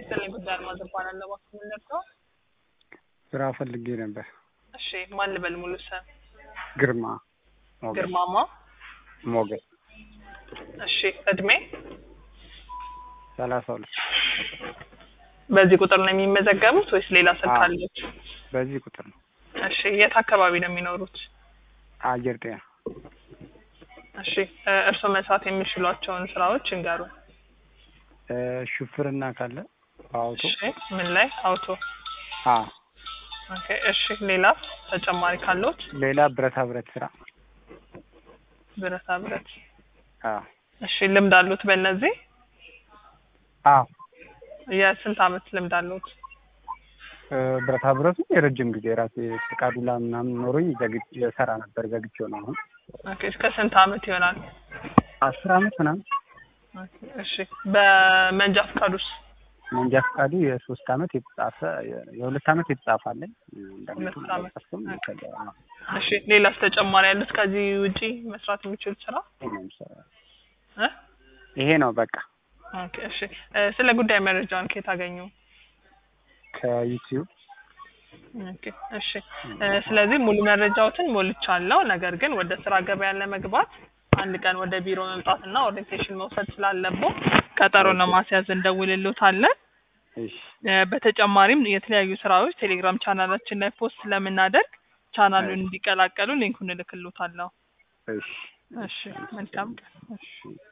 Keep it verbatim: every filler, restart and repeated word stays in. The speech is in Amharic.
ይስጥልኝ ጉዳይ አልማዝ እባላለሁ። እባክዎ ምን ልርዳዎ? ስራ ፈልጌ ነበር። እሺ ማን ልበል ሙሉ ስም? ግርማ ሞገስ። ግርማማ ሞገስ። እሺ እድሜ? ሰላሳ ሁለት በዚህ ቁጥር ነው የሚመዘገቡት ወይስ ሌላ ስልክ አለች? በዚህ ቁጥር ነው። እሺ የት አካባቢ ነው የሚኖሩት? አየር ጤና። እሺ እርሶ መስራት የሚችሏቸውን ስራዎች እንገሩን። ሹፍርና ካለ አውቶ። እሺ ምን ላይ አውቶ? አ ኦኬ እሺ ሌላ ተጨማሪ ካሉት? ሌላ ብረታ ብረት ስራ። ብረታ ብረት። አ እሺ ልምድ አሉት በእነዚህ? አ የስንት አመት ልምድ አሉት? ብረታ ብረቱ የረጅም ጊዜ ራሴ ፈቃዱላ ምናምን ኖሮኝ ዘግቼ የሰራ ነበር ዘግቼው ነው አሁን። ኦኬ እስከ ስንት አመት ይሆናል? አስር አመት ምናምን። ኦኬ እሺ በመንጃ ፈቃዱስ? መንጃ ፈቃዱ የሶስት አመት የተጻፈ የሁለት አመት የተጻፈ አለኝ። ሁለት አመት። እሺ ሌላስ ተጨማሪ ያሉት ከዚህ ውጪ መስራት የሚችሉት ስራ? እ ይሄ ነው በቃ። ኦኬ እሺ ስለ ጉዳይ መረጃውን ከየት አገኙ? ከዩቲዩብ። ኦኬ እሺ ስለዚህ ሙሉ መረጃዎትን ሞልቻለሁ። ነገር ግን ወደ ስራ ገበያ ለመግባት አንድ ቀን ወደ ቢሮ መምጣትና ኦሪንቴሽን መውሰድ ስላለብዎ ቀጠሮ ለማስያዝ እንደውልልዎታለን። እሺ በተጨማሪም የተለያዩ ስራዎች ቴሌግራም ቻናላችን ላይ ፖስት ስለምናደርግ ቻናሉን እንዲቀላቀሉ ሊንኩን እልክልዎታለሁ። እሺ እሺ መልካም ቀን። እሺ